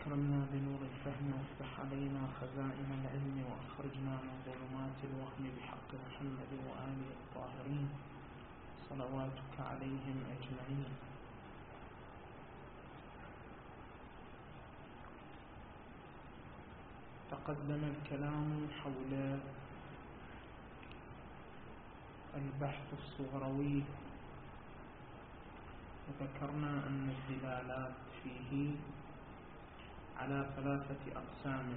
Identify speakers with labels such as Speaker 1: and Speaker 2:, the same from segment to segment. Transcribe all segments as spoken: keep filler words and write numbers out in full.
Speaker 1: أكرمنا بنور الفهم وافتح علينا خزائن العلم وأخرجنا من ظلمات الوهم بحق محمد وآله الطاهرين صلواتك عليهم أجمعين. تقدم الكلام حول البحث الصغروي، وذكرنا أن الدلالات فيه على ثلاثة أقسام،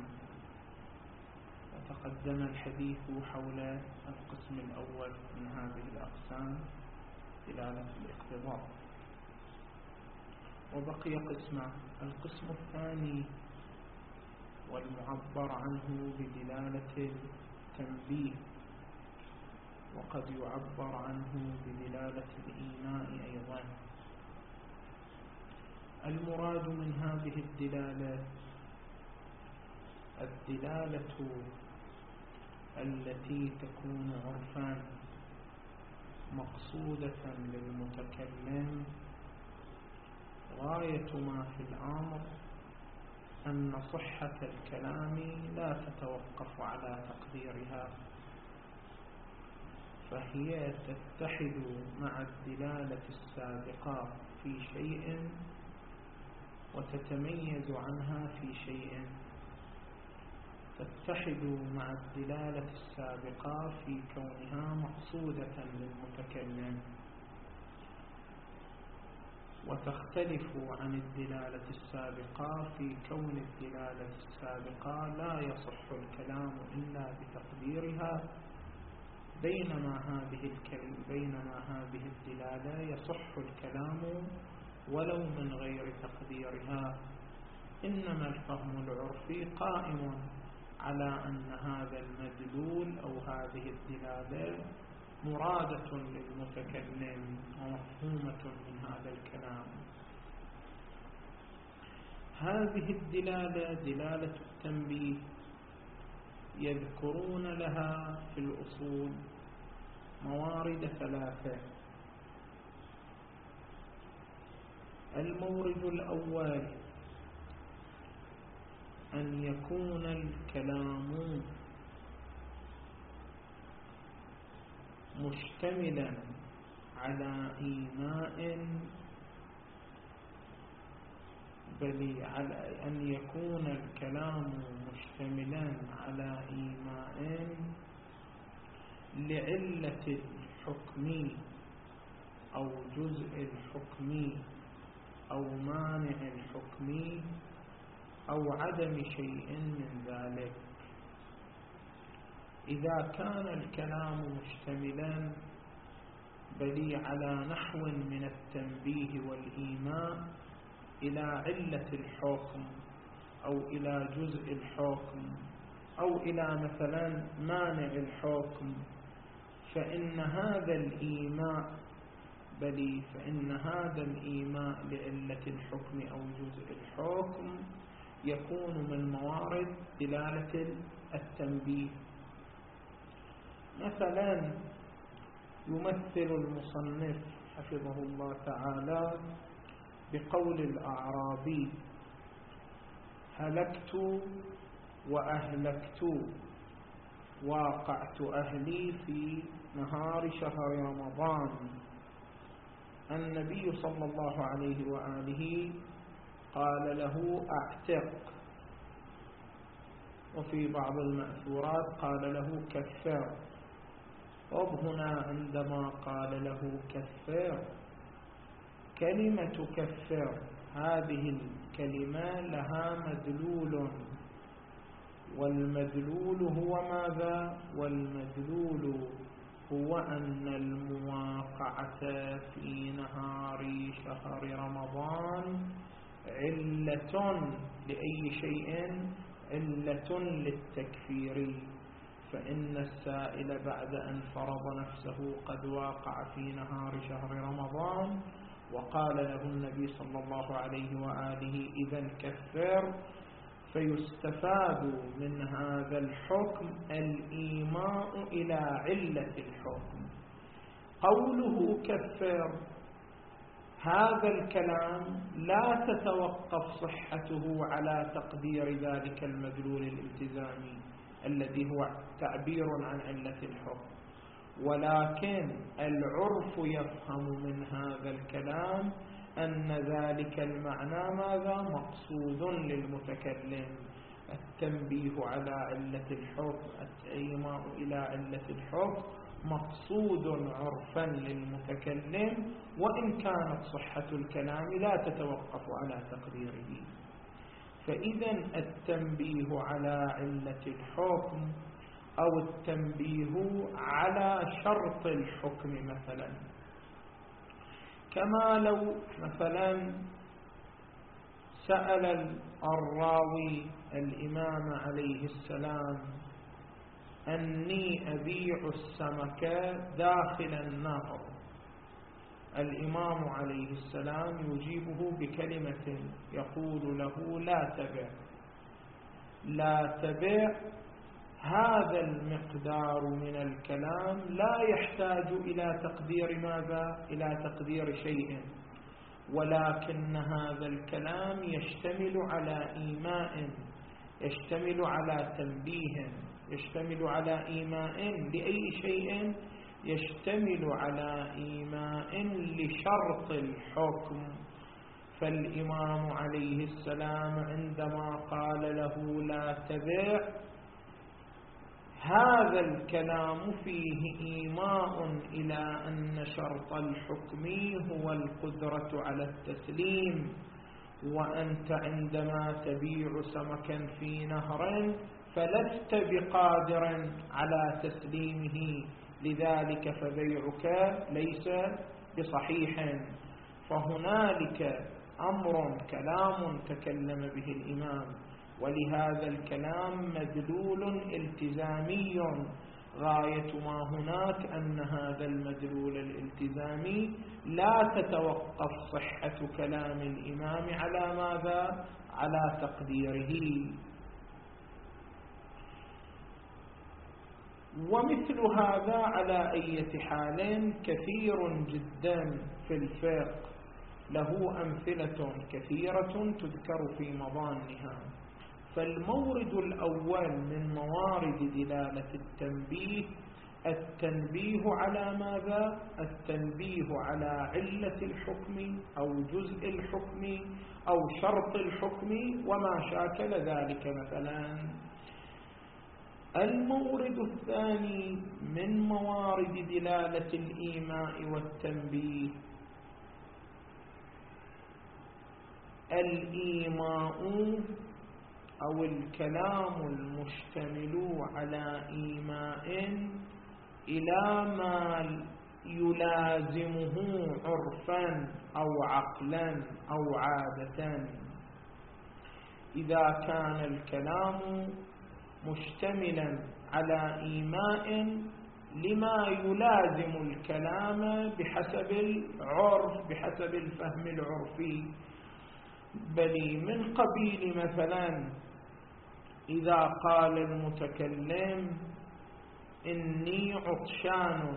Speaker 1: وتقدم الحديث حول القسم الأول من هذه الأقسام دلالة الاقتضاء، وبقي قسمان. القسم الثاني والمعبر عنه بدلالة التنبيه، وقد يعبر عنه بدلالة الإيماء أيضا. المراد من هذه الدلالة الدلالة التي تكون عرفا مقصودة للمتكلم، غاية ما في الأمر أن صحة الكلام لا تتوقف على تقديرها، فهي تتحد مع الدلالة السابقة في شيء وتتميز عنها في شيء، تتحد مع الدلالة السابقة في كونها مقصودة للمتكلم، وتختلف عن الدلالة السابقة في كون الدلالة السابقة لا يصح الكلام إلا بتقديرها، بينما هذه الكلمة بينما هذه الدلالة يصح الكلام ولو من غير تقديرها. إنما الفهم العرفي قائم على أن هذا المدلول أو هذه الدلالة مرادة للمتكلم ومفهومة من هذا الكلام. هذه الدلالة دلالة التنبيه يذكرون لها في الأصول موارد ثلاثة. المورد الأول أن يكون الكلام مشتملا على إيماء، بل على أن يكون الكلام مشتملا على إيماء لعلة الحكم أو جزء الحكم أو مانع الحكم أو عدم شيء من ذلك. إذا كان الكلام مشتملا بل على نحو من التنبيه والإيماء إلى علة الحكم أو إلى جزء الحكم أو إلى مثلا مانع الحكم، فإن هذا الإيماء بل فإن هذا الإيماء لعلة الحكم أو جزء الحكم يكون من موارد دلالة التنبيه. مثلا يمثل المصنف حفظه الله تعالى بقول الأعرابي: هلكت وأهلكت واقعت أهلي في نهار شهر رمضان. النبي صلى الله عليه وآله قال له أعتق، وفي بعض المأثورات قال له كفر. وهنا عندما قال له كفر، كلمة كفر هذه الكلمة لها مدلول، والمدلول هو ماذا؟ والمدلول هو أن المواقعة في نهار شهر رمضان علة لأي شيء؟ علة للتكفير، فإن السائل بعد أن فرض نفسه قد واقع في نهار شهر رمضان وقال له النبي صلى الله عليه وآله إذن كفر، فيستفاد من هذا الحكم الإيماء إلى علة الحكم. قوله كفر هذا الكلام لا تتوقف صحته على تقدير ذلك المدلول الالتزامي الذي هو تعبير عن علة الحكم، ولكن العرف يفهم من هذا الكلام أن ذلك المعنى ماذا؟ مقصود للمتكلم. التنبيه على علة الحكم، الإيماء إلى علة الحكم مقصود عرفا للمتكلم، وإن كانت صحة الكلام لا تتوقف على تقديره. فإذا التنبيه على علة الحكم أو التنبيه على شرط الحكم مثلا، كما لو مثلا سأل الراوي الإمام عليه السلام أني أبيع السمك داخل النهر، الإمام عليه السلام يجيبه بكلمة يقول له لا تبع لا تبع. هذا المقدار من الكلام لا يحتاج إلى تقدير ماذا؟ إلى تقدير شيء، ولكن هذا الكلام يشتمل على إيماء، يشتمل على تنبيه، يشتمل على إيماء لأي شيء؟ يشتمل على إيماء لشرط الحكم. فالإمام عليه السلام عندما قال له لا تبع، هذا الكلام فيه إيماء إلى أن شرط الحكم هو القدرة على التسليم، وأنت عندما تبيع سمكا في نهر فلست بقادر على تسليمه، لذلك فبيعك ليس بصحيح. فهنالك أمر كلام تكلم به الإمام، ولهذا الكلام مدلول التزامي، غاية ما هناك أن هذا المدلول الالتزامي لا تتوقف صحة كلام الإمام على ماذا؟ على تقديره. ومثل هذا على أي حال كثير جدا في الفقه، له أمثلة كثيرة تذكر في مظانها. فالمورد الأول من موارد دلالة التنبيه التنبيه على ماذا؟ التنبيه على علة الحكم أو جزء الحكم أو شرط الحكم وما شاكل ذلك مثلا. المورد الثاني من موارد دلالة الإيماء والتنبيه الإيماء أو الكلام المشتمل على إيماء إلى ما يلازمه عرفا أو عقلا أو عادة. إذا كان الكلام مشتملا على إيماء لما يلازم الكلام بحسب العرف، بحسب الفهم العرفي، بل من قبيل مثلا إذا قال المتكلم إني عطشان،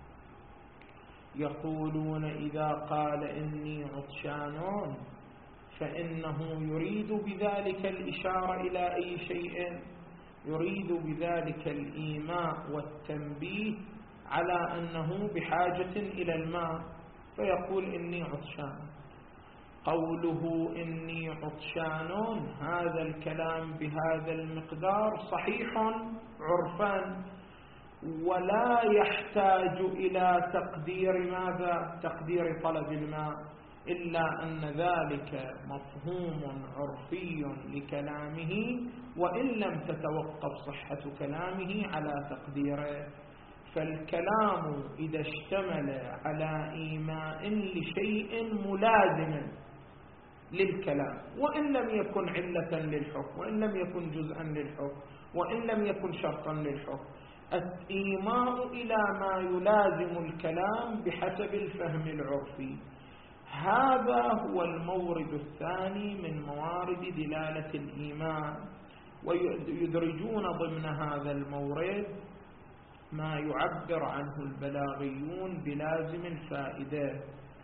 Speaker 1: يقولون إذا قال إني عطشان فإنه يريد بذلك الإشارة إلى أي شيء؟ يريد بذلك الإيماء والتنبيه على أنه بحاجة إلى الماء، فيقول إني عطشان. قوله إني عطشان هذا الكلام بهذا المقدار صحيح عرفا، ولا يحتاج إلى تقدير ماذا؟ تقدير طلب الماء، إلا أن ذلك مفهوم عرفي لكلامه وإن لم تتوقف صحة كلامه على تقديره. فالكلام إذا اشتمل على إيماء لشيء ملازم للكلام وإن لم يكن علة للحكم، وإن لم يكن جزءا للحكم، وإن لم يكن شرطا للحكم، الإيماء إلى ما يلازم الكلام بحسب الفهم العرفي، هذا هو المورد الثاني من موارد دلالة الإيمان. ويدرجون ضمن هذا المورد ما يعبر عنه البلاغيون بلازم الفائدة.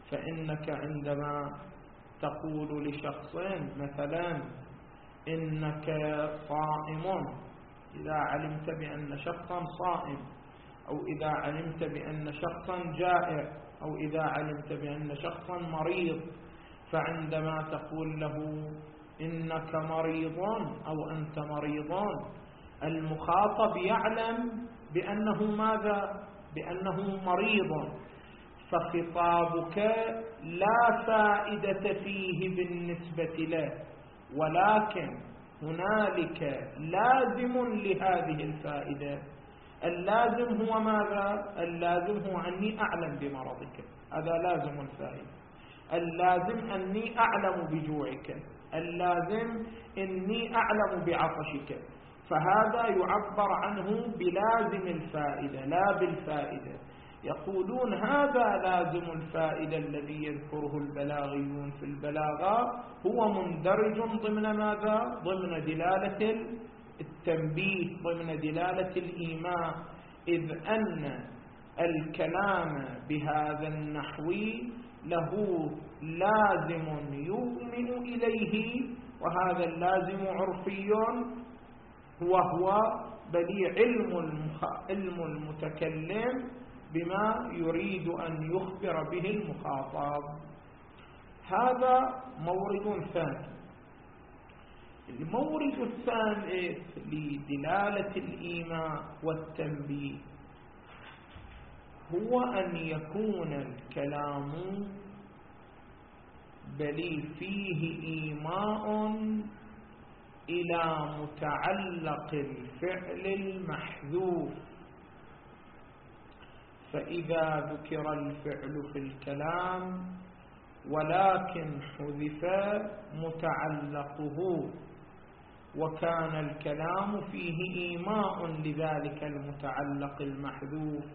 Speaker 1: فإنك عندما تقول لشخص مثلا إنك صائم، إذا علمت بأن شخصا صائم، أو إذا علمت بأن شخصا جائع، أو إذا علمت بأن شخصا مريض، فعندما تقول له إنك مريض أو أنت مريض، المخاطب يعلم بأنه ماذا؟ بأنه مريض، فخطابك لا فائدة فيه بالنسبة له، ولكن هنالك لازم لهذه الفائدة. اللازم هو ماذا؟ اللازم هو أني أعلم بمرضك، هذا لازم الفائدة. اللازم أني أعلم بجوعك، اللازم أني أعلم بعطشك، فهذا يعبر عنه بلازم الفائدة لا بالفائدة. يقولون هذا لازم الفائدة الذي يذكره البلاغيون في البلاغة هو مندرج ضمن ماذا؟ ضمن دلالة التنبيه، ضمن دلالة الإيماء، إذ أن الكلام بهذا النحو له لازم يؤمن إليه، وهذا اللازم عرفي وهو بلي علم المتكلم بما يريد أن يخبر به المخاطب. هذا مورد ثاني. المورد الثالث لدلالة الإيماء والتنبيه هو أن يكون الكلام بلي فيه إيماء إلى متعلق الفعل المحذوف، فإذا ذكر الفعل في الكلام ولكن حذف متعلقه وكان الكلام فيه إيماء لذلك المتعلق المحذوف،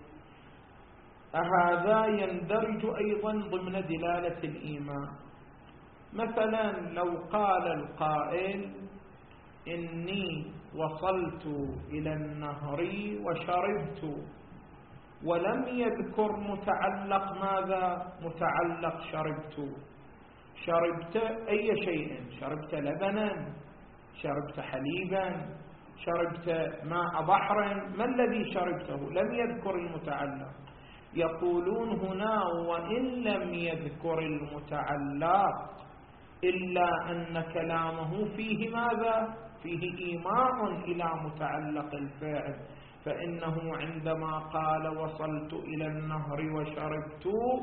Speaker 1: هذا يندرج أيضا ضمن دلالة الإيماء. مثلا لو قال القائل إني وصلت إلى النهر وشربت، ولم يذكر متعلق ماذا؟ متعلق شربت. شربت أي شيء؟ شربت لبنا، شربت حليبا، شربت ماء بحر، ما الذي شربته؟ لم يذكر المتعلق. يقولون هنا وإن لم يذكر المتعلق إلا أن كلامه فيه ماذا؟ فيه إيماء إلى متعلق الفعل، فإنه عندما قال وصلت إلى النهر وشربت،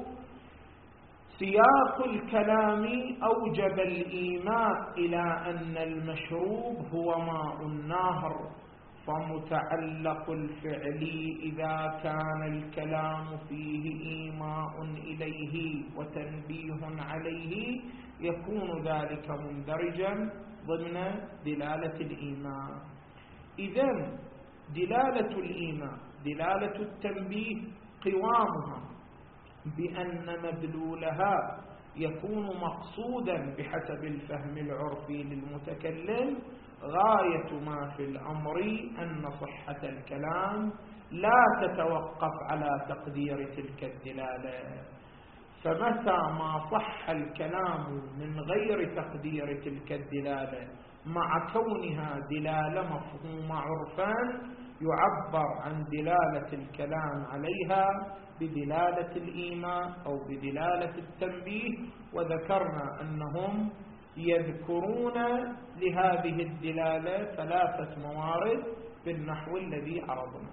Speaker 1: سياق الكلام أوجب الإيماء إلى أن المشروب هو ماء النهر، فمتعلق الفعل إذا كان الكلام فيه إيماء إليه وتنبيه عليه يكون ذلك مندرجا ضمن دلالة الإيماء. إذن دلالة الإيماء دلالة التنبيه قوامها بأن مدلولها يكون مقصودا بحسب الفهم العرفي للمتكلم غاية ما في الأمر أن صحة الكلام لا تتوقف على تقدير تلك الدلالة، فمتى ما صح الكلام من غير تقدير تلك الدلالة مع كونها دلالة مفهومة عرفا يعبر عن دلالة الكلام عليها بدلالة الإيماء أو بدلالة التنبيه. وذكرنا أنهم يذكرون لهذه الدلالة ثلاثة موارد بالنحو الذي عرضنا.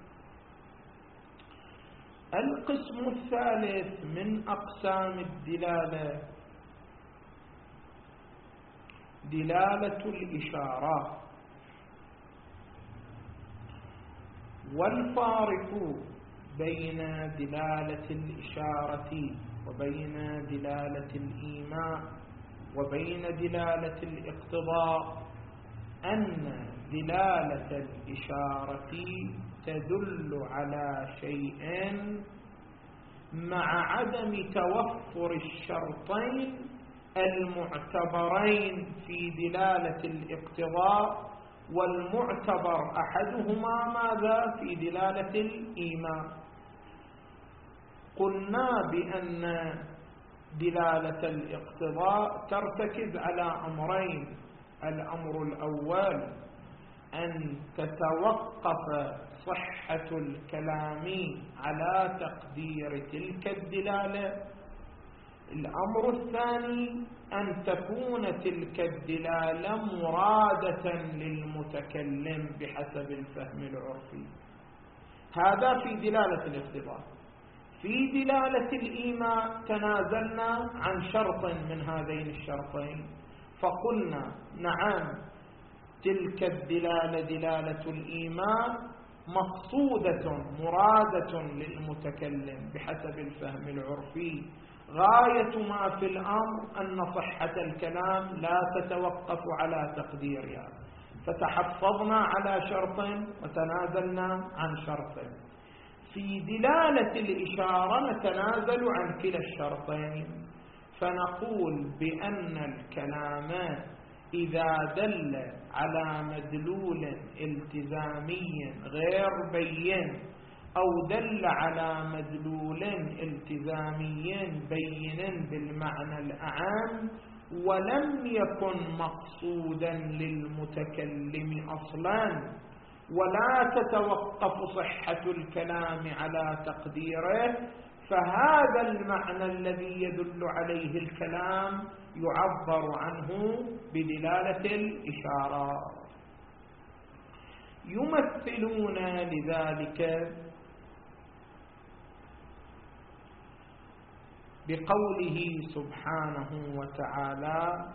Speaker 1: القسم الثالث من أقسام الدلالة دلالة الإشارة. والفارق بين دلالة الإشارة وبين دلالة الإيماء وبين دلالة الاقتضاء أن دلالة الإشارة تدل على شيء مع عدم توفر الشرطين المعتبرين في دلالة الاقتضاء، والمعتبر أحدهما ماذا؟ في دلالة الإيماء. قلنا بأن دلالة الاقتضاء ترتكز على أمرين: الأمر الأول أن تتوقف صحة الكلام على تقدير تلك الدلالة. الأمر الثاني أن تكون تلك الدلالة مرادة للمتكلم بحسب الفهم العرفي. هذا في دلالة الاقتضاء. في دلالة الإيماء تنازلنا عن شرط من هذين الشرطين، فقلنا نعم تلك الدلالة دلالة الإيماء مقصودة مرادة للمتكلم بحسب الفهم العرفي، غاية ما في الأمر أن صحة الكلام لا تتوقف على تقديرها، فتحفظنا على شرط وتنازلنا عن شرط. في دلالة الإشارة نتنازل عن كلا الشرطين، فنقول بأن الكلام إذا دل على مدلول التزامي غير بين أو دل على مدلول التزامي بين بالمعنى الأعم ولم يكن مقصودا للمتكلم أصلا، ولا تتوقف صحة الكلام على تقديره، فهذا المعنى الذي يدل عليه الكلام يعبر عنه بدلالة الإشارة. يمثلون لذلك بقوله سبحانه وتعالى: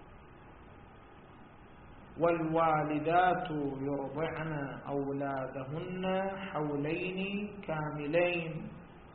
Speaker 1: والوالدات يرضعن أولادهن حولين كاملين.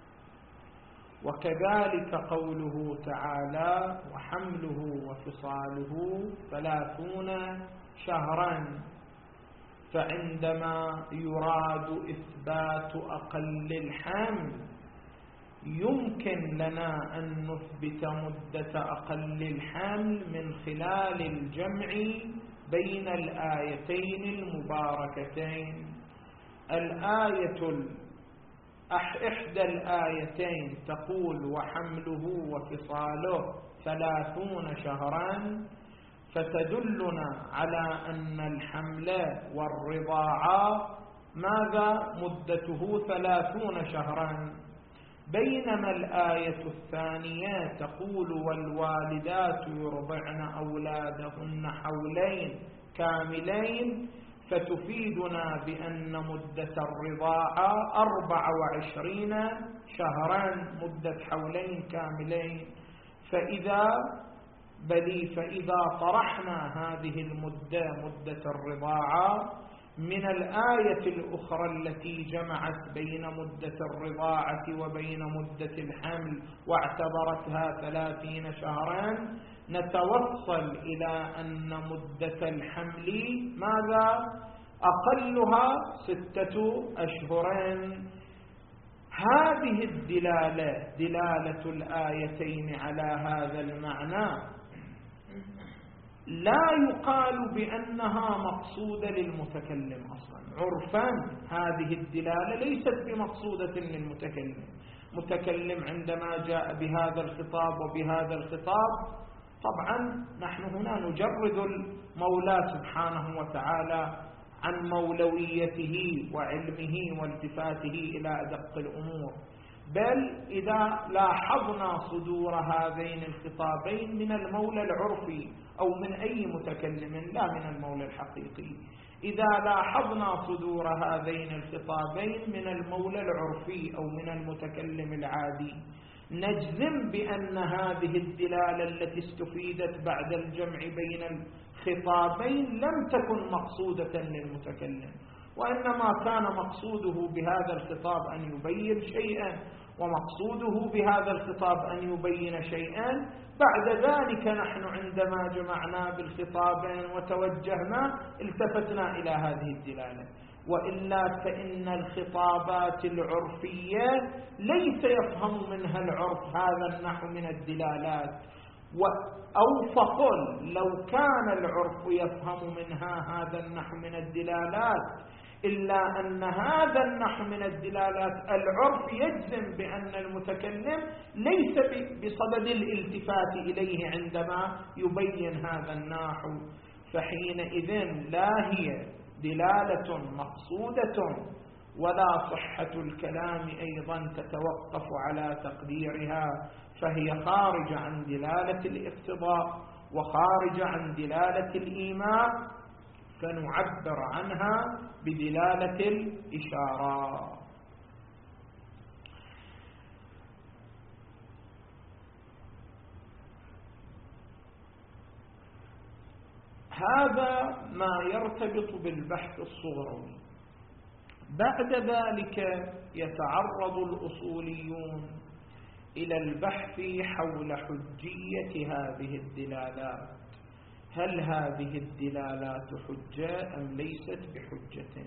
Speaker 1: وكذلك قوله تعالى: وحمله وفصاله ثلاثون شهرا. فعندما يراد إثبات أقل الحمل يمكن لنا أن نثبت مدة أقل الحمل من خلال الجمع بين الآيتين المباركتين. الآية إحدى الآيتين تقول: وحمله وفصاله ثلاثون شهرا، فتدلنا على أن الحمل والرضاعة ماذا مدته ثلاثون شهرا، بينما الآية الثانية تقول: والوالدات يرضعن أولادهن حولين كاملين، فتفيدنا بأن مدة الرضاعة أربع وعشرين شهرا، مدة حولين كاملين. فإذا بلي فإذا طرحنا هذه المدة مدة الرضاعة من الآية الأخرى التي جمعت بين مدة الرضاعة وبين مدة الحمل واعتبرتها ثلاثين شهرا، نتوصل إلى أن مدة الحمل ماذا؟ أقلها ستة أشهرين. هذه الدلالة دلالة الآيتين على هذا المعنى لا يقال بأنها مقصودة للمتكلم أصلا عرفا. هذه الدلالة ليست بمقصودة للمتكلم. متكلم عندما جاء بهذا الخطاب وبهذا الخطاب، طبعا نحن هنا نجرد المولى سبحانه وتعالى عن مولويته وعلمه والتفاته إلى أدق الأمور، بل إذا لاحظنا صدور هذين الخطابين من المولى العرفي أو من أي متكلم لا من المولى الحقيقي، إذا لاحظنا صدور هذين الخطابين من المولى العرفي أو من المتكلم العادي، نجزم بأن هذه الدلالة التي استفيدت بعد الجمع بين الخطابين لم تكن مقصودة للمتكلم، وإنما كان مقصوده بهذا الخطاب أن يبين شيئا، ومقصوده بهذا الخطاب أن يبين شيئا. بعد ذلك نحن عندما جمعنا بالخطابين وتوجهنا التفتنا إلى هذه الدلالة، وإلا فإن الخطابات العرفية ليس يفهم منها العرف هذا النحو من الدلالات، أو فقل لو كان العرف يفهم منها هذا النحو من الدلالات إلا أن هذا النحو من الدلالات العرف يجزم بأن المتكلم ليس بصدد الالتفات إليه عندما يبين هذا النحو، فحينئذ لا هي دلالة مقصودة ولا صحة الكلام أيضا تتوقف على تقديرها، فهي خارجة عن دلالة الاقتضاء وخارجة عن دلالة الإيماء، فنعبر عنها بدلالة الإشارة. هذا ما يرتبط بالبحث الصغروي. بعد ذلك يتعرض الأصوليون إلى البحث حول حجية هذه الدلالات، هل هذه الدلالات حجة أم ليست بحجة؟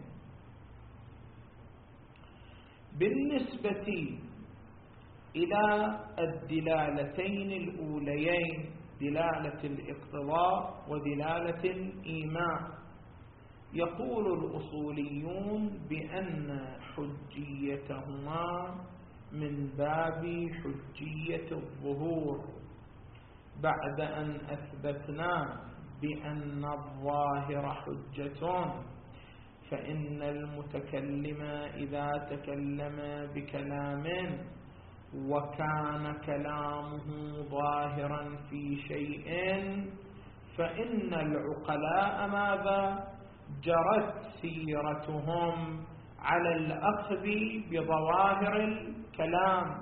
Speaker 1: بالنسبة إلى الدلالتين الأوليين، دلالة الاقتضاء ودلالة الإيماء، يقول الأصوليون بأن حجيتهما من باب حجية الظهور، بعد أن أثبتنا بأن الظاهر حجة، فإن المتكلم إذا تكلم بكلام وكان كلامه ظاهرا في شيء فإن العقلاء ماذا؟ جرت سيرتهم على الأخذ بظواهر الكلام،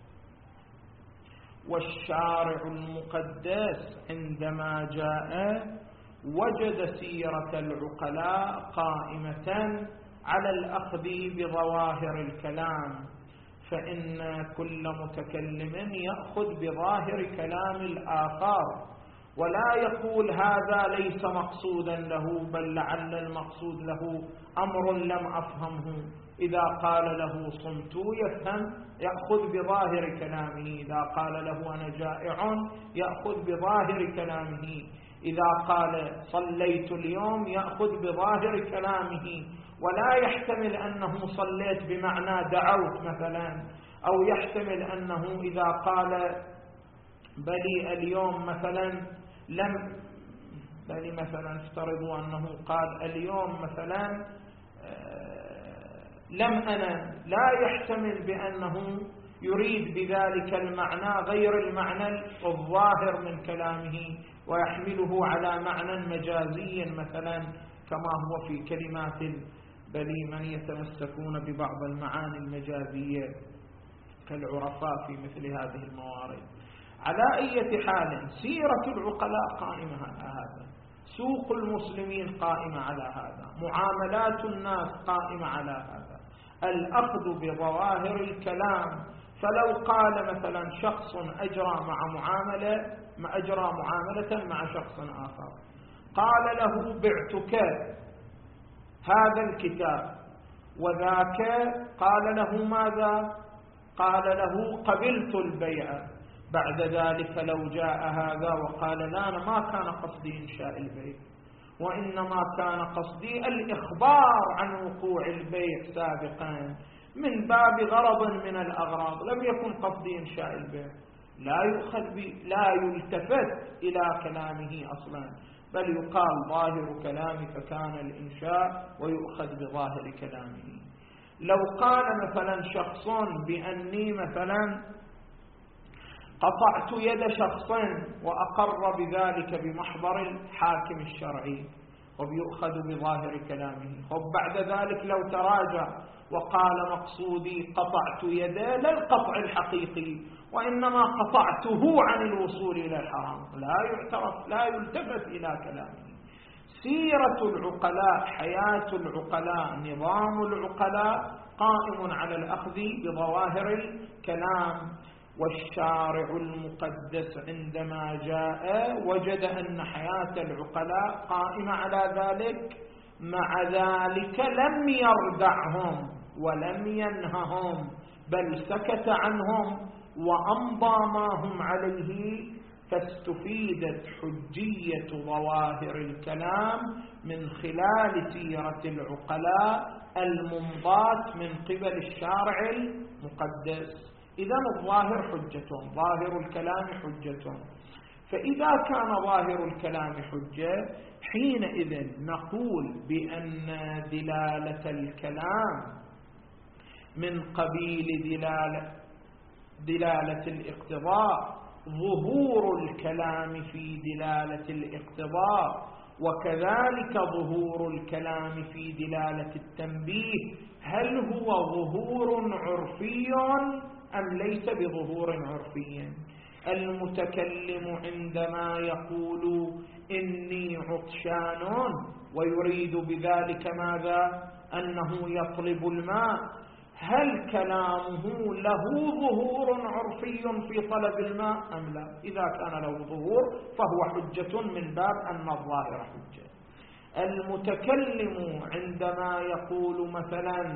Speaker 1: والشارع المقدس عندما جاء وجد سيرة العقلاء قائمة على الأخذ بظواهر الكلام، فإن كل متكلم يأخذ بظاهر كلام الآخر ولا يقول هذا ليس مقصودا له، بل لعل المقصود له أمر لم أفهمه. إذا قال له صمت يفهم، يأخذ بظاهر كلامه. إذا قال له أنا جائع يأخذ بظاهر كلامه. إذا قال صليت اليوم يأخذ بظاهر كلامه، ولا يحتمل أنه صليت بمعنى دعوت مثلا، أو يحتمل أنه إذا قال بلي اليوم مثلا لم بلي مثلا افترضوا أنه قال اليوم مثلا لم أنا، لا يحتمل بأنه يريد بذلك المعنى غير المعنى الظاهر من كلامه، ويحمله على معنى مجازي مثلا، كما هو في كلمات بلي من يتمسكون ببعض المعاني المجازية كالعرفاء في مثل هذه الموارد. على أي حال سيرة العقلاء قائمة على هذا، سوق المسلمين قائمة على هذا، معاملات الناس قائمة على هذا، الأخذ بظواهر الكلام. فلو قال مثلا شخص أجرى مع معاملة ما أجرى معاملة مع شخص آخر، قال له بعتك هذا الكتاب، وذاك قال له ماذا؟ قال له قبلت البيع. بعد ذلك لو جاء هذا وقال لا أنا ما كان قصدي إنشاء البيع، وإنما كان قصدي الإخبار عن وقوع البيع سابقا من باب غرض من الأغراض، لم يكن قصدي إنشاء البيع، لا يؤخذ لا يلتفت إلى كلامه أصلا، بل يقال ظاهر كلامك كان الإنشاء ويؤخذ بظاهر كلامه. لو قال مثلا شخص بأني مثلا قطعت يد شخص وأقر بذلك بمحضر الحاكم الشرعي وبيؤخذ بظاهر كلامه، وبعد ذلك لو تراجع وقال مقصودي قطعت يده لا القطع الحقيقي، وإنما قطعته عن الوصول إلى الحرام، لا يعترف لا يلتفت إلى كلامه. سيرة العقلاء، حياة العقلاء، نظام العقلاء قائم على الأخذ بظواهر الكلام. والشارع المقدس عندما جاء وجد أن حياة العقلاء قائمة على ذلك، مع ذلك لم يردعهم ولم ينههم، بل سكت عنهم وأمضى ما هم عليه فاستفيدت حجية ظواهر الكلام من خلال سيرة العقلاء الممضاة من قبل الشارع المقدس. إذا الظاهر حجة، ظاهر الكلام حجة. فإذا كان ظاهر الكلام حجة حينئذ نقول بأن دلالة الكلام من قبيل دلالة, دلالة الاقتضاء، ظهور الكلام في دلالة الاقتضاء، وكذلك ظهور الكلام في دلالة التنبيه، هل هو ظهور عرفي أم ليس بظهور عرفي؟ المتكلم عندما يقول إني عطشان ويريد بذلك ماذا؟ أنه يطلب الماء، هل كلامه له ظهور عرفي في طلب الماء أم لا؟ إذا كان له ظهور فهو حجة من باب أن الظاهر حجة. المتكلم عندما يقول مثلا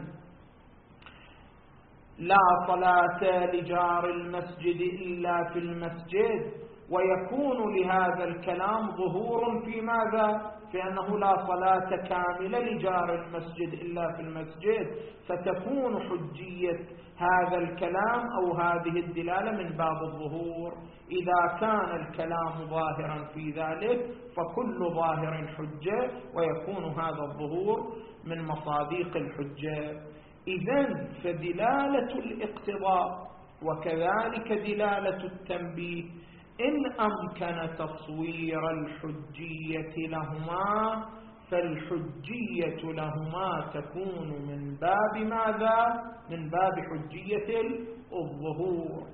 Speaker 1: لا صلاة لجار المسجد إلا في المسجد، ويكون لهذا الكلام ظهور في ماذا؟ في أنه لا صلاة كاملة لجار المسجد إلا في المسجد، فتكون حجية هذا الكلام أو هذه الدلالة من باب الظهور. إذا كان الكلام ظاهرا في ذلك فكل ظاهر حجة، ويكون هذا الظهور من مصادق الحجة. إذن فدلالة الاقتضاء وكذلك دلالة التنبيه إن أمكن تصوير الحجية لهما فالحجية لهما تكون من باب ماذا؟ من باب حجية الظهور.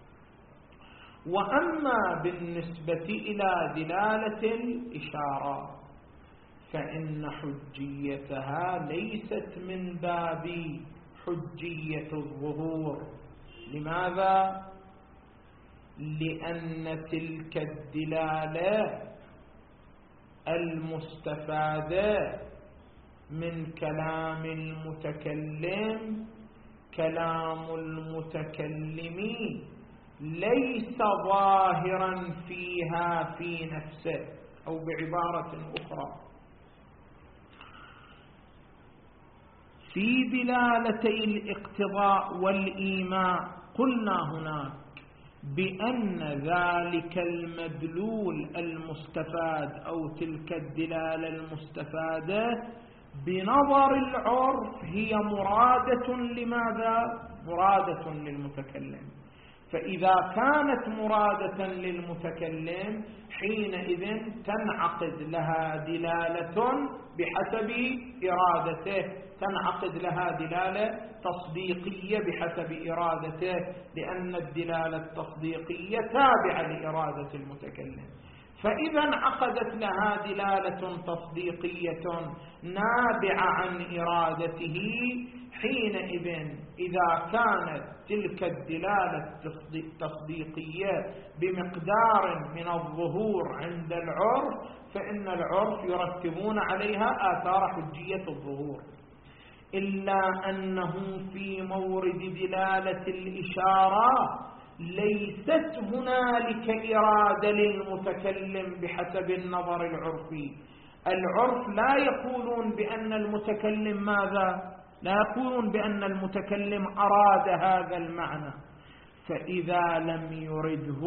Speaker 1: وأما بالنسبة إلى دلالة الإشارة فإن حجيتها ليست من باب حجية الظهور. لماذا؟ لأن تلك الدلالة المستفادة من كلام المتكلم كلام المتكلم ليس ظاهرا فيها في نفسه، أو بعبارة أخرى في دلالتي الاقتضاء والإيماء قلنا هناك بأن ذلك المدلول المستفاد أو تلك الدلالة المستفادة بنظر العرف هي مرادة لماذا؟ مرادة للمتكلم. فإذا كانت مرادة للمتكلم حينئذ تنعقد لها دلالة بحسب إرادته، تنعقد لها دلالة تصديقية بحسب إرادته، لأن الدلالة التصديقية تابعة لإرادة المتكلم. فإذا انعقدت لها دلالة تصديقية نابعة عن إرادته حينئذ إذا كانت تلك الدلالة التصديقية بمقدار من الظهور عند العرف فإن العرف يرتبون عليها آثار حجية الظهور، إلا أنه في مورد دلالة الإشارة ليست هنالك إرادة للمتكلم بحسب النظر العرفي. العرف لا يقولون بأن المتكلم ماذا؟ لا يقولون بأن المتكلم أراد هذا المعنى، فإذا لم يرده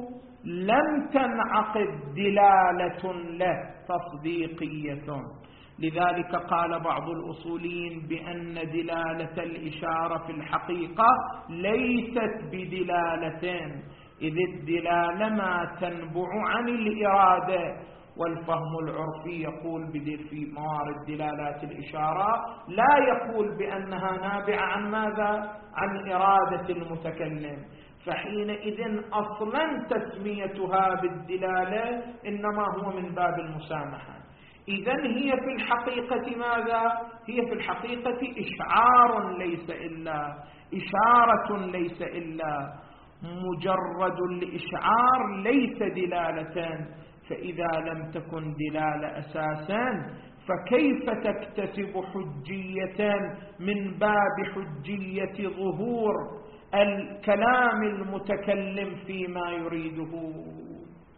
Speaker 1: لم تنعقد دلالة له تصديقية. لذلك قال بعض الأصوليين بأن دلالة الإشارة في الحقيقة ليست بدلالتين، إذ الدلالة ما تنبع عن الإرادة، والفهم العرفي يقول في موارد دلالات الإشارة لا يقول بأنها نابعة عن ماذا؟ عن إرادة المتكلم، فحينئذ أصلا تسميتها بالدلالة إنما هو من باب المسامحة. إذن هي في الحقيقة ماذا؟ هي في الحقيقة إشعار ليس إلا إشارة ليس إلا مجرد الإشعار ليس دلالة. فإذا لم تكن دلالة أساسا فكيف تكتسب حجية من باب حجية ظهور الكلام المتكلم فيما يريده؟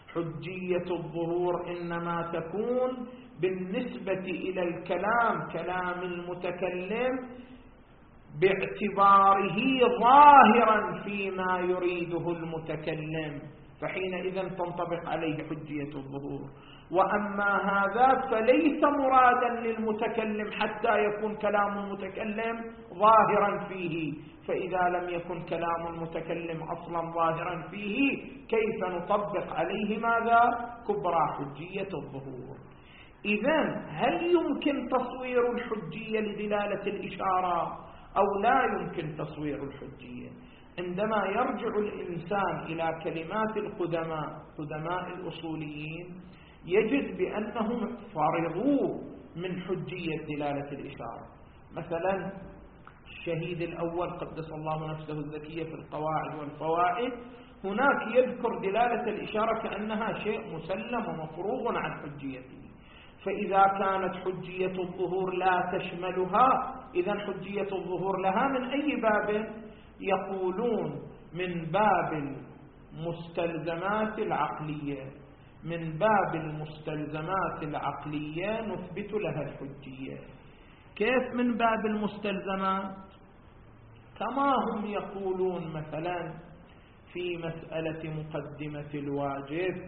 Speaker 1: حجية الظهور إنما تكون بالنسبة إلى الكلام، كلام المتكلم باعتباره ظاهرا فيما يريده المتكلم، فحينئذ تنطبق عليه حجية الظهور. وأما هذا فليس مرادا للمتكلم حتى يكون كلام المتكلم ظاهرا فيه، فإذا لم يكن كلام المتكلم أصلا ظاهرا فيه كيف نطبق عليه ماذا؟ كبرى حجية الظهور. إذن هل يمكن تصوير الحجية لدلالة الإشارة أو لا يمكن تصوير الحجية؟ عندما يرجع الإنسان إلى كلمات القدماء قدماء الأصوليين يجد بأنهم فرضوا من حجية دلالة الإشارة. مثلا الشهيد الأول قدس الله نفسه الزكية في القواعد والفوائد هناك يذكر دلالة الإشارة كأنها شيء مسلم ومفروغ عن حجيته، فإذا كانت حجية الظهور لا تشملها إذن حجية الظهور لها من أي باب؟ يقولون من باب المستلزمات العقلية، من باب المستلزمات العقلية نثبت لها الحجية. كيف من باب المستلزمات؟ كما هم يقولون مثلا في مسألة مقدمة الواجب،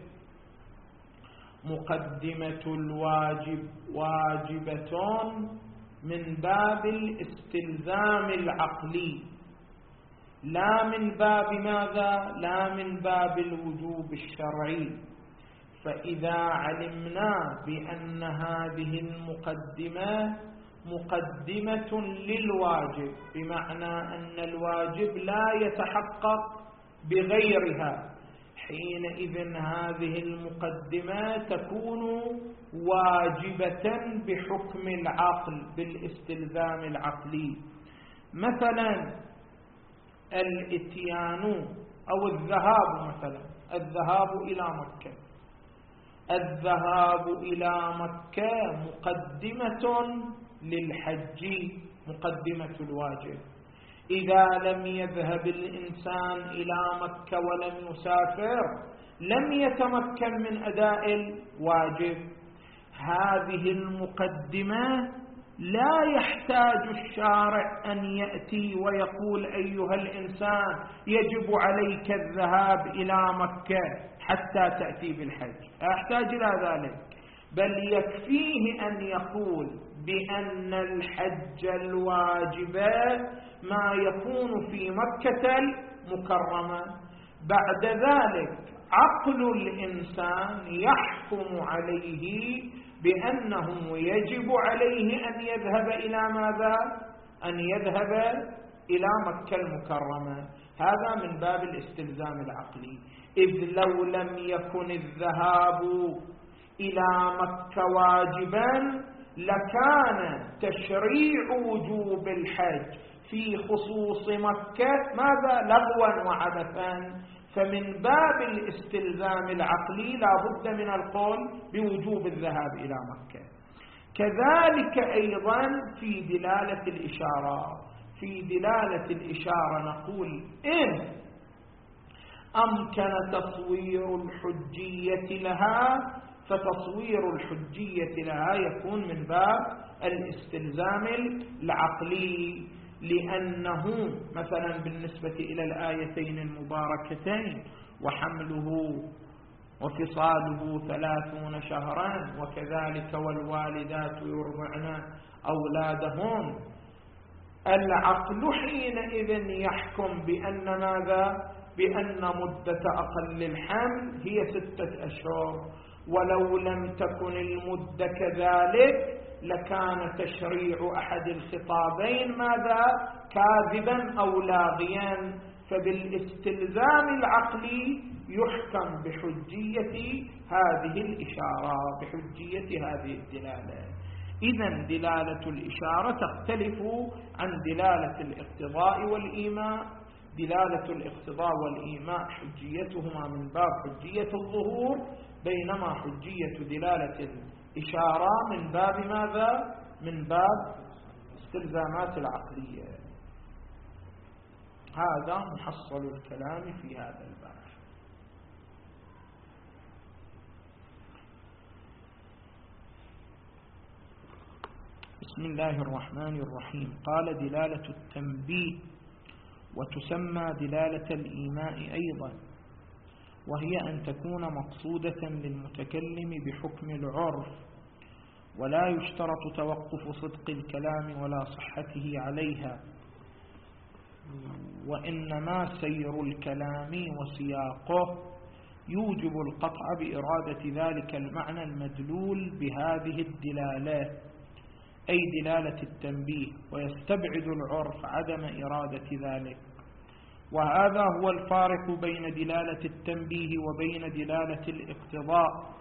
Speaker 1: مقدمة الواجب واجبة من باب الاستلزام العقلي لا من باب ماذا؟ لا من باب الوجوب الشرعي. فإذا علمنا بأن هذه المقدمة مقدمة للواجب بمعنى أن الواجب لا يتحقق بغيرها، حينئذ هذه المقدمة تكون واجبة بحكم العقل بالاستلزام العقلي. مثلا الاتيان أو الذهاب، مثلا الذهاب إلى مكة، الذهاب إلى مكة مقدمة للحج، مقدمة الواجب. إذا لم يذهب الإنسان إلى مكة ولم يسافر لم يتمكن من أداء الواجب. هذه المقدمة لا يحتاج الشارع أن يأتي ويقول أيها الإنسان يجب عليك الذهاب إلى مكة حتى تأتي بالحج، لا يحتاج إلى ذلك، بل يكفيه أن يقول بأن الحج الواجب ما يكون في مكة المكرمة. بعد ذلك عقل الإنسان يحكم عليه بأنه يجب عليه أن يذهب إلى ماذا؟ أن يذهب إلى مكة المكرمة. هذا من باب الاستلزام العقلي، إذ لو لم يكن الذهاب إلى مكة واجبا لكان تشريع وجوب الحج في خصوص مكة ماذا؟ لغوا وعبثا. فمن باب الاستلزام العقلي لا بد من القول بوجوب الذهاب إلى مكة. كذلك أيضا في دلالة الإشارة، في دلالة الإشارة نقول إن أمكن تصوير الحجية لها فتصوير الحجية لها يكون من باب الاستلزام العقلي، لأنه مثلا بالنسبة إلى الآيتين المباركتين وحمله وفصاله ثلاثون شهرا وكذلك والوالدات يرضعن أولادهن، العقل حينئذ يحكم بأن ماذا؟ بأن مدة أقل الحمل هي ستة أشهر، ولو لم تكن المدة كذلك لكان تشريع أحد الخطابين ماذا؟ كاذبا أو لاغيا. فبالاستلزام العقلي يحكم بحجية هذه الإشارة، بحجية هذه الدلالة. إذن دلالة الإشارة تختلف عن دلالة الاقتضاء والإيماء. دلالة الاقتضاء والإيماء حجيتهما من باب حجية الظهور، بينما حجية دلالة الإشارة من باب ماذا؟ من باب استلزامات العقلية. هذا محصل الكلام في هذا الباب. بسم الله الرحمن الرحيم. قال: دلالة التنبيه وتسمى دلالة الإيماء أيضا، وهي أن تكون مقصودة للمتكلم بحكم العرف، ولا يشترط توقف صدق الكلام ولا صحته عليها، وإنما سير الكلام وسياقه يوجب القطع بإرادة ذلك المعنى المدلول بهذه الدلالة، أي دلالة التنبيه، ويستبعد العرف عدم إرادة ذلك. وهذا هو الفارق بين دلالة التنبيه وبين دلالة الاقتضاء.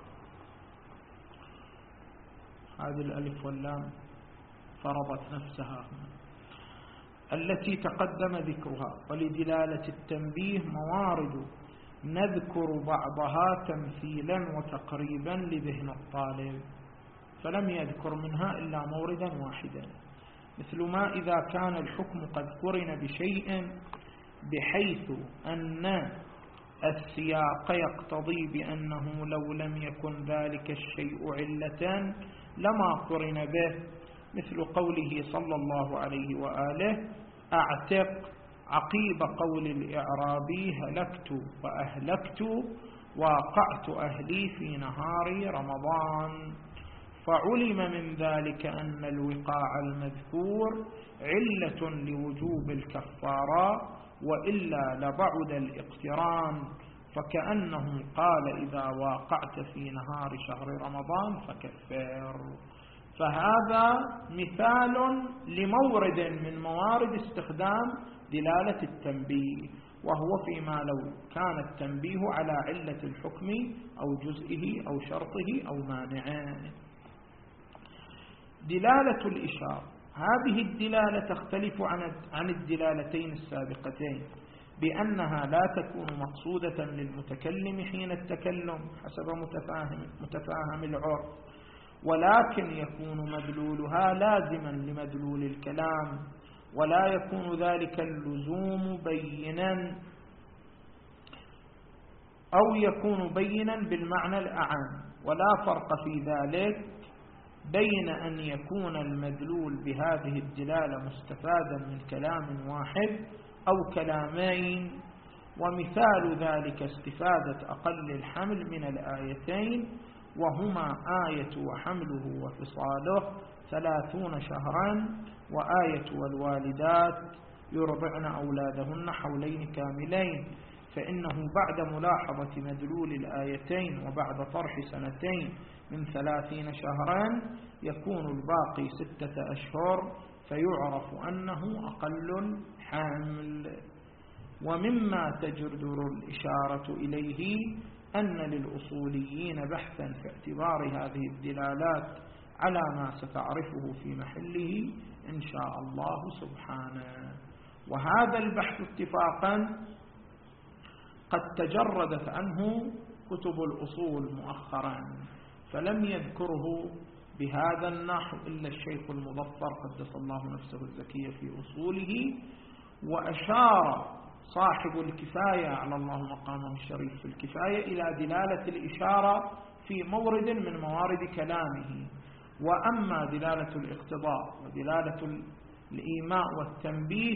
Speaker 1: هذه الألف واللام فرضت نفسها التي تقدم ذكرها. ولدلالة التنبيه موارد نذكر بعضها تمثيلا وتقريبا لذهن الطالب، فلم يذكر منها إلا موردا واحدا، مثل ما إذا كان الحكم قد قرن بشيء بحيث أن السياق يقتضي بأنه لو لم يكن ذلك الشيء علة لما قرن به، مثل قوله صلى الله عليه وآله: أعتق، عقيب قول الإعرابي: هلكت وأهلكت واقعت أهلي في نهار رمضان. فعلم من ذلك أن الوقاع المذكور علة لوجوب الكفارة، وإلا لبعد الاقتران، فكأنه قال: إذا واقعت في نهار شهر رمضان فكفر. فهذا مثال لمورد من موارد استخدام دلالة التنبيه، وهو فيما لو كان التنبيه على علة الحكم أو جزئه أو شرطه أو مانعه. دلالة الإشارة، هذه الدلالة تختلف عن الدلالتين السابقتين بأنها لا تكون مقصودة للمتكلم حين التكلم حسب متفاهم, متفاهم العرف، ولكن يكون مدلولها لازما لمدلول الكلام، ولا يكون ذلك اللزوم بينا، أو يكون بينا بالمعنى الأعم. ولا فرق في ذلك بين أن يكون المدلول بهذه الدلالة مستفادا من كلام واحد أو كلامين. ومثال ذلك استفادة أقل الحمل من الآيتين، وهما آية وحمله وفصاله ثلاثون شهرا، وآية والوالدات يرضعن أولادهن حولين كاملين. فإنه بعد ملاحظة مدلول الآيتين وبعد طرح سنتين من ثلاثين شهرا يكون الباقي ستة أشهر، فيعرف أنه أقل حمل. ومما تجدر الإشارة إليه أن للأصوليين بحثا في اعتبار هذه الدلالات على ما ستعرفه في محله إن شاء الله سبحانه. وهذا البحث اتفاقا قد تجردت عنه كتب الأصول مؤخرا، فلم يذكره بهذا النحو إلا الشيخ المظفر قدس الله نفسه الزكية في أصوله. وأشار صاحب الكفاية على الله مقامه الشريف في الكفاية إلى دلالة الإشارة في مورد من موارد كلامه. وأما دلالة الاقتضاء ودلالة الإيماء والتنبيه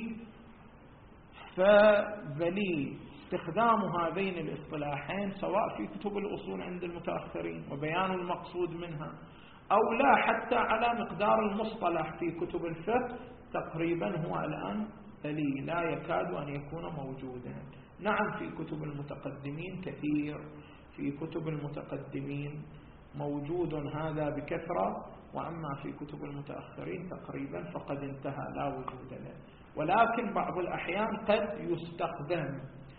Speaker 1: فذلي استخدام هذين الاصطلاحين سواء في كتب الأصول عند المتأخرين وبيان المقصود منها، أو لا حتى على مقدار المصطلح في كتب الفقه تقريبا هو الآن ذلي لا يكاد أن يكون موجودا. نعم في كتب المتقدمين كثير، في كتب المتقدمين موجود هذا بكثرة، وأما في كتب المتأخرين تقريبا فقد انتهى لا وجود له. ولكن بعض الأحيان قد يستخدم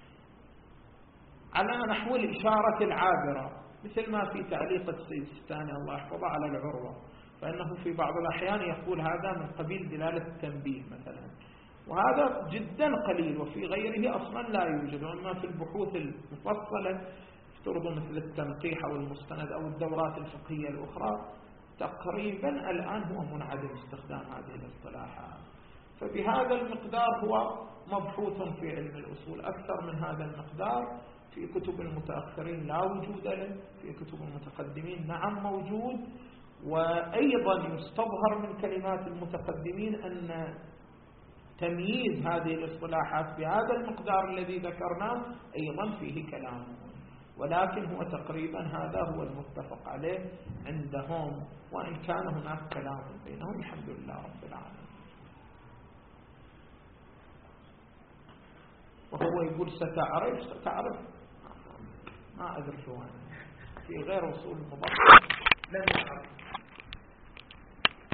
Speaker 1: على نحو الإشارة العابرة، مثل ما في تعليق السيد السيستاني الله يحفظه على العروة، فإنه في بعض الأحيان يقول هذا من قبيل دلالة التنبيه مثلا، وهذا جدا قليل، وفي غيره أصلا لا يوجد. وأما في البحوث المفصلة افترضوا مثل التنقيح أو المستند أو الدورات الفقهية الأخرى تقريبا الآن هو منعدم استخدام هذه الاصطلاحات. فبهذا المقدار هو مبحوث في علم الأصول. أكثر من هذا المقدار في كتب المتأخرين لا وجود له، في كتب المتقدمين نعم موجود، وأيضا يستظهر من كلمات المتقدمين أن تمييز هذه الاصطلاحات بهذا المقدار الذي ذكرناه أيضا فيه كلام، ولكن هو تقريبا هذا هو المتفق عليه عندهم، وإن كان هناك كلام بينهم الحمد لله رب العالمين. وهو يقول ستعرف ستعرف ما أدري شو في غير وصول مضبط لن يعرف.